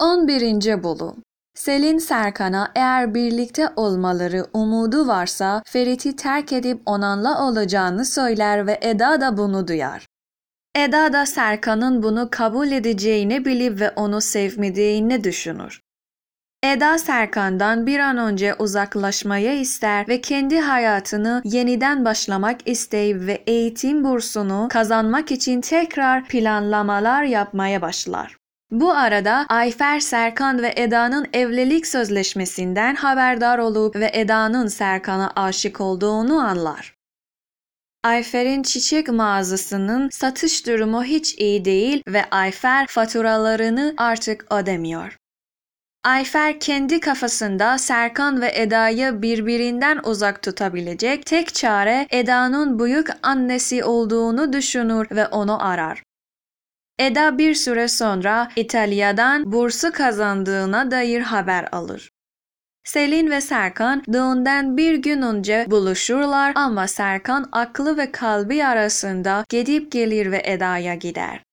11. Bölüm. Selin Serkan'a eğer birlikte olmaları umudu varsa Ferit'i terk edip onunla olacağını söyler ve Eda da bunu duyar. Eda da Serkan'ın bunu kabul edeceğini bilip ve onu sevmediğini düşünür. Eda Serkan'dan bir an önce uzaklaşmayı ister ve kendi hayatını yeniden başlamak isteyip ve eğitim bursunu kazanmak için tekrar planlamalar yapmaya başlar. Bu arada Ayfer, Serkan ve Eda'nın evlilik sözleşmesinden haberdar olup ve Eda'nın Serkan'a aşık olduğunu anlar. Ayfer'in çiçek mağazasının satış durumu hiç iyi değil ve Ayfer faturalarını artık ödemiyor. Ayfer kendi kafasında Serkan ve Eda'yı birbirinden uzak tutabilecek tek çare Eda'nın büyük annesi olduğunu düşünür ve onu arar. Eda bir süre sonra İtalya'dan bursu kazandığına dair haber alır. Selin ve Serkan düğünden bir gün önce buluşurlar ama Serkan aklı ve kalbi arasında gidip gelir ve Eda'ya gider.